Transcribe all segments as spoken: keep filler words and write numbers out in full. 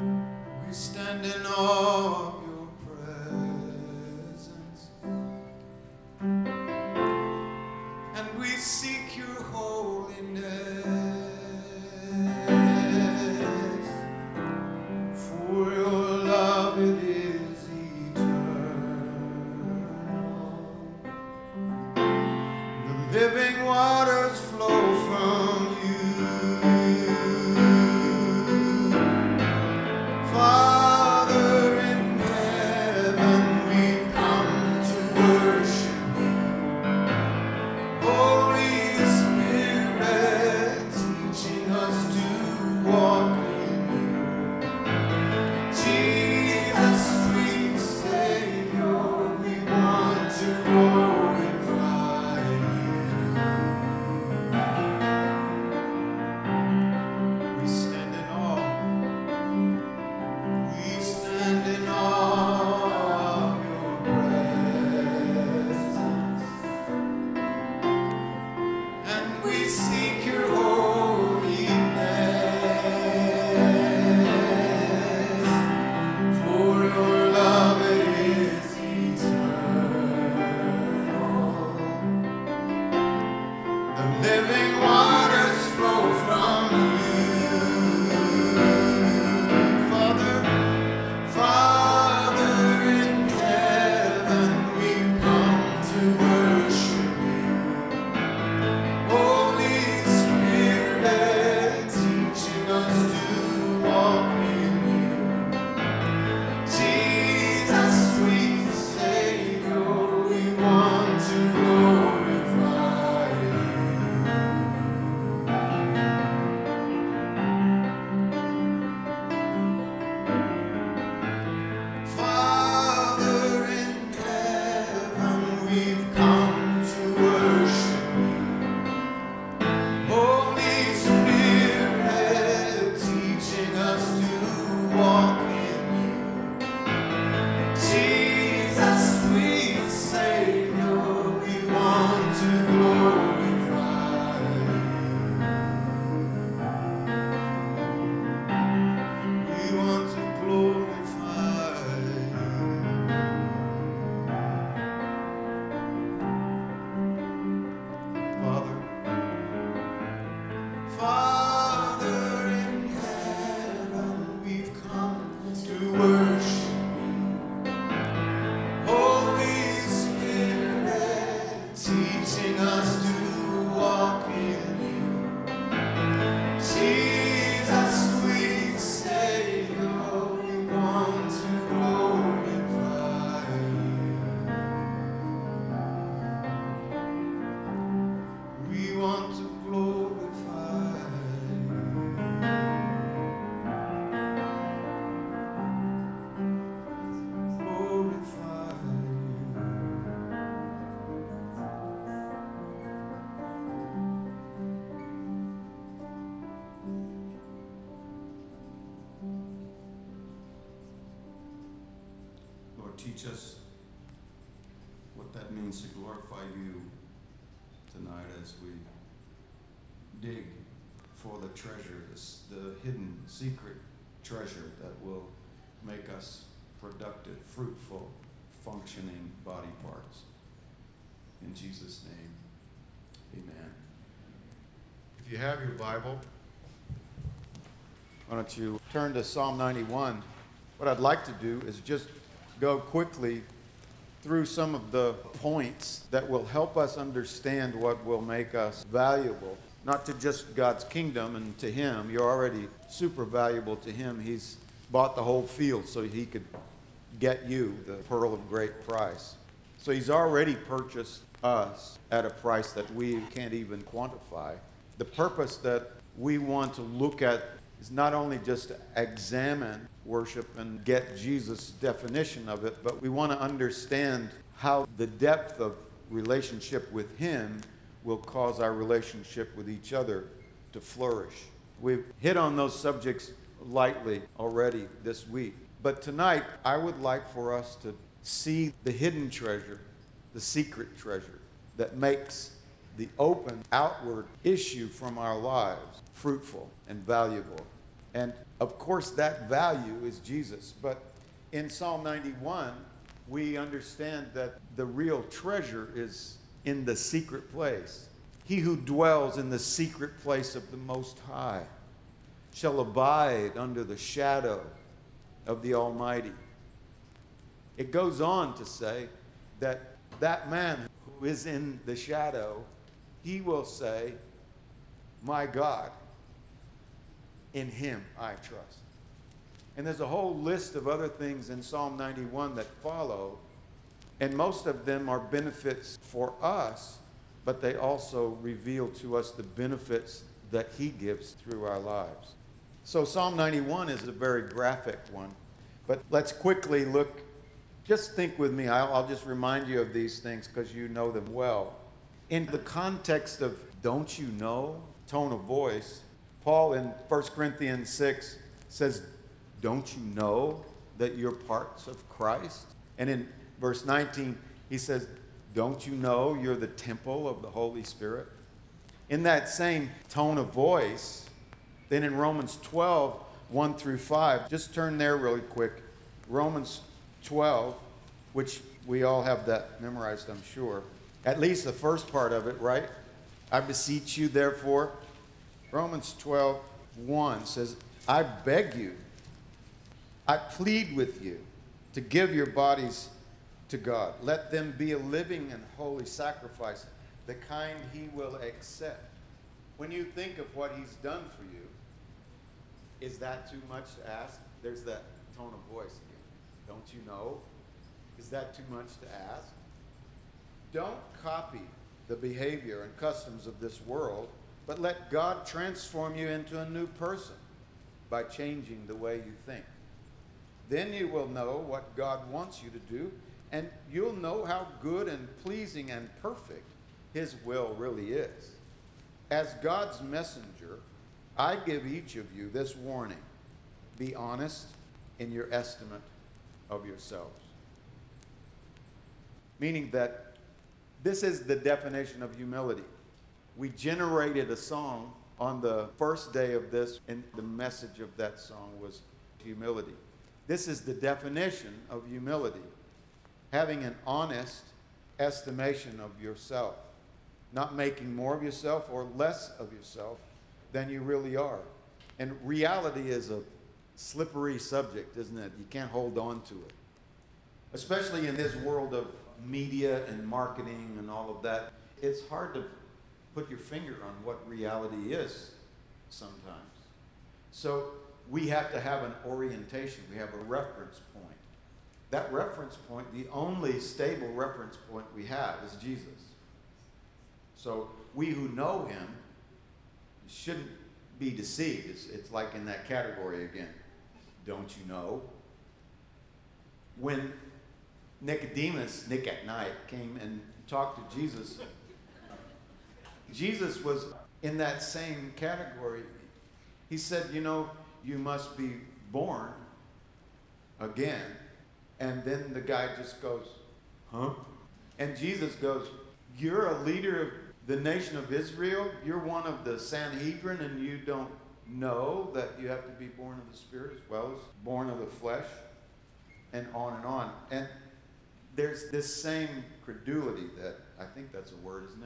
We stand in awe of your presence, and we seek your holiness. For your love, it is eternal. The living waters flow from you. Father in heaven, we've come to worship you. Holy Spirit, teaching us to walk in you. Jesus, sweet Savior, we want to glorify you. We stand in awe. We stand in awe of your presence, and we seek your holiness. For your love, it is eternal. The living waters flow from you. Father, Father in heaven, we've come to worship you. Holy Spirit, teaching us to walk in you. Jesus, sweet Savior, we want to glorify you. Father in heaven, we've come to worship you. Holy Spirit, teaching us to walk in you. Jesus, sweet Savior, we want to glorify you. We want to glorify you. Father, Father in heaven, we've come to worship you. Holy Spirit, teaching us to walk in you. Jesus, sweet Savior, we want to glorify you. We want to glorify you. Glorify you. Lord, teach us what that means to glorify you tonight as we dig for the treasure, this, the hidden, secret treasure that will make us productive, fruitful, functioning body parts. In Jesus' name, amen. If you have your Bible, why don't you turn to Psalm ninety-one. What I'd like to do is just go quickly through some of the points that will help us understand what will make us valuable, not to just God's kingdom and to Him. You're already super valuable to Him. He's bought the whole field so He could get you, the pearl of great price. So He's already purchased us at a price that we can't even quantify. The purpose that we want to look at is not only just to examine worship and get Jesus' definition of it, but we want to understand how the depth of relationship with Him will cause our relationship with each other to flourish. We've hit on those subjects lightly already this week. But tonight, I would like for us to see the hidden treasure, the secret treasure that makes the open, outward issue from our lives fruitful and valuable. And Of course, that value is Jesus. But in Psalm ninety-one, we understand that the real treasure is in the secret place. He who dwells in the secret place of the Most High shall abide under the shadow of the Almighty. It goes on to say that that man who is in the shadow, he will say, my God, in him I trust. And there's a whole list of other things in Psalm ninety-one that follow, and most of them are benefits for us, but they also reveal to us the benefits that he gives through our lives. So Psalm ninety-one is a very graphic one, but let's quickly look. Just think with me. I'll, I'll just remind you of these things because you know them well. In the context of don't you know, tone of voice, Paul in First Corinthians six says, don't you know that you're parts of Christ? And in verse nineteen, he says, don't you know you're the temple of the Holy Spirit? In that same tone of voice, then in Romans twelve, one through five, just turn there really quick. Romans twelve, which we all have that memorized, I'm sure. At least the first part of it, right? I beseech you, therefore. Romans twelve, one says, I beg you, I plead with you to give your bodies to God. Let them be a living and holy sacrifice, the kind he will accept. When you think of what he's done for you, is that too much to ask? There's that tone of voice again. Don't you know? Is that too much to ask? Don't copy the behavior and customs of this world, but let God transform you into a new person by changing the way you think. Then you will know what God wants you to do, and you'll know how good and pleasing and perfect his will really is. As God's messenger, I give each of you this warning. Be honest in your estimate of yourselves. Meaning that this is the definition of humility. We generated a song on the first day of this, and the message of that song was humility. This is the definition of humility. Having an honest estimation of yourself. Not making more of yourself or less of yourself than you really are. And reality is a slippery subject, isn't it? You can't hold on to it. Especially in this world of media and marketing and all of that. It's hard to put your finger on what reality is sometimes. So we have to have an orientation. We have a reference point. That reference point, the only stable reference point we have is Jesus. So we who know him shouldn't be deceived. It's, it's like in that category again. Don't you know? When Nicodemus, Nick at night, came and talked to Jesus, Jesus was in that same category. He said, you know, you must be born again. And then the guy just goes, huh? And Jesus goes, you're a leader of the nation of Israel? You're one of the Sanhedrin, and you don't know that you have to be born of the Spirit as well as born of the flesh? And on and on. And there's this same credulity that, I think that's a word, isn't it?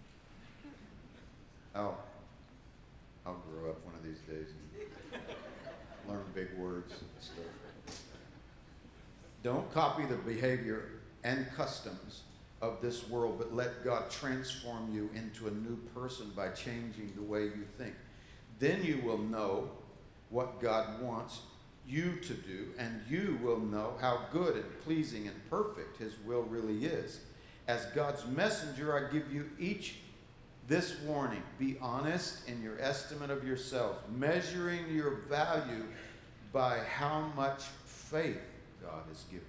Oh, I'll grow up one of these days and learn big words and stuff. Don't copy the behavior and customs of this world, but let God transform you into a new person by changing the way you think. Then you will know what God wants you to do, and you will know how good and pleasing and perfect his will really is. As God's messenger, I give you each this warning. Be honest in your estimate of yourself, measuring your value by how much faith God has given you.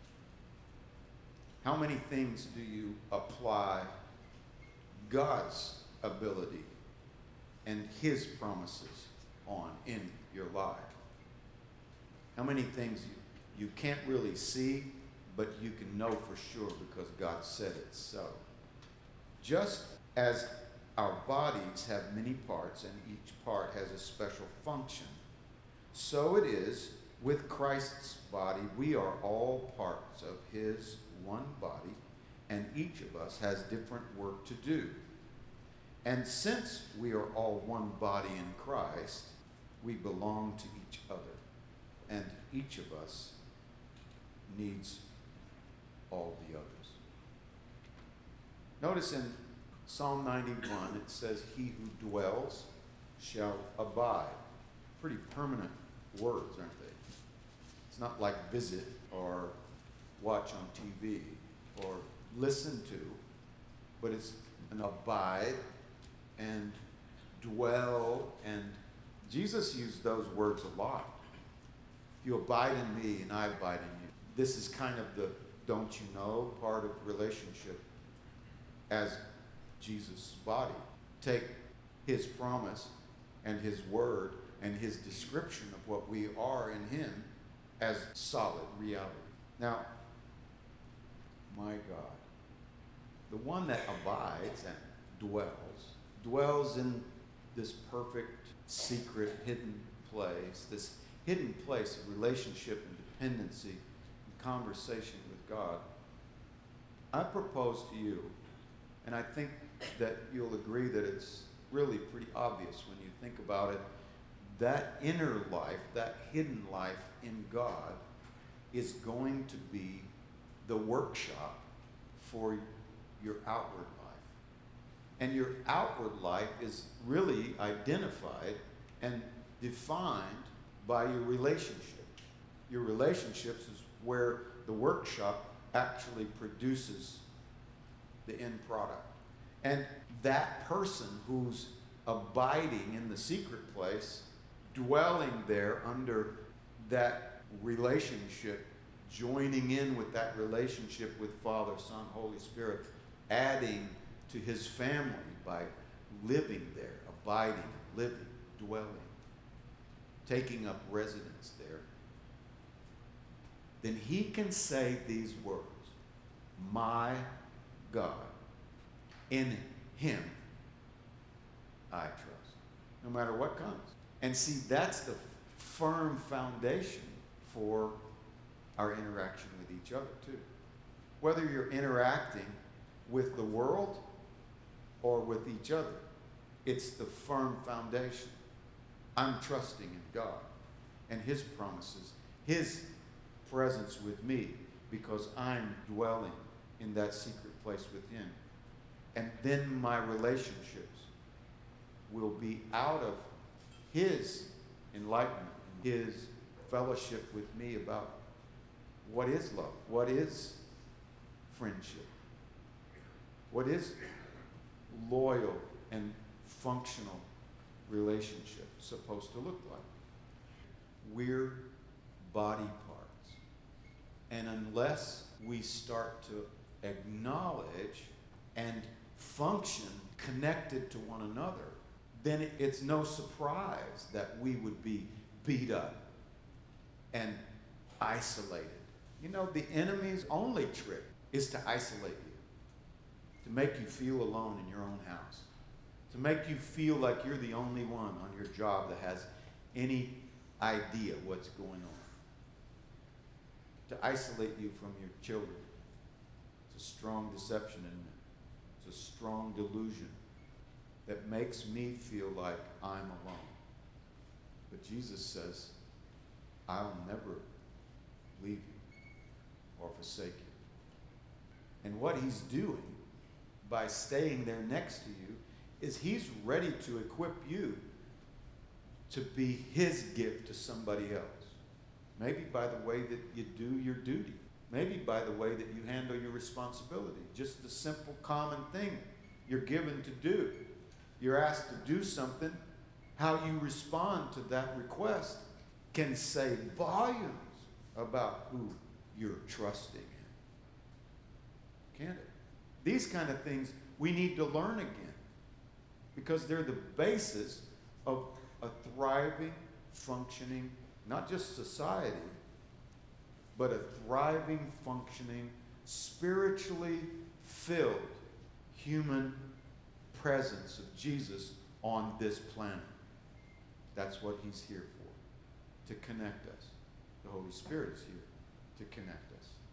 How many things do you apply God's ability and his promises on in your life? How many things you, you can't really see, but you can know for sure because God said it so. Just as our bodies have many parts and each part has a special function, So it is with Christ's body. We are all parts of his one body, and each of us has different work to do. And since we are all one body in Christ, we belong to each other. And each of us needs all the others. Notice in Psalm ninety-one, it says, "He who dwells shall abide." Pretty permanent words, aren't they? It's not like visit or watch on T V or listen to, but it's an abide and dwell, and Jesus used those words a lot. If you abide in me and I abide in you. This is kind of the don't you know part of relationship as Jesus' body. Take his promise and his word and his description of what we are in him as solid reality. Now, my God, the one that abides and dwells, dwells in this perfect, secret, hidden place, this hidden place of relationship and dependency and conversation with God. I propose to you, and I think that you'll agree that it's really pretty obvious when you think about it, that inner life, that hidden life in God is going to be the workshop for your outward life. And your outward life is really identified and defined by your relationship. Your relationships is where the workshop actually produces the end product. And that person who's abiding in the secret place, dwelling there under that relationship, joining in with that relationship with Father, Son, Holy Spirit, adding to his family by living there, abiding, living, dwelling, taking up residence there, then he can say these words, "My God, in him I trust," no matter what comes. And see, that's the firm foundation for our interaction with each other too. Whether you're interacting with the world or with each other, it's the firm foundation. I'm trusting in God and his promises, his presence with me, because I'm dwelling in that secret place with him. And then my relationships will be out of his enlightenment, his fellowship with me about what is love, what is friendship, what is loyal and functional relationship supposed to look like. We're body parts. And unless we start to acknowledge and function connected to one another, then it's no surprise that we would be beat up and isolated. You know, the enemy's only trick is to isolate you, to make you feel alone in your own house, to make you feel like you're the only one on your job that has any idea what's going on, to isolate you from your children. It's a strong deception, isn't it? It's a strong delusion that makes me feel like I'm alone. But Jesus says, I'll never leave you or forsake you. And what he's doing by staying there next to you is he's ready to equip you to be his gift to somebody else. Maybe by the way that you do your duty. Maybe by the way that you handle your responsibility. Just the simple common thing you're given to do. You're asked to do something. How you respond to that request can say volumes about who you're trusting in. Can't it? These kind of things we need to learn again, because they're the basis of a thriving, functioning, not just society, but a thriving, functioning, spiritually filled human presence of Jesus on this planet. That's what he's here for, to connect us. The Holy Spirit is here to connect us.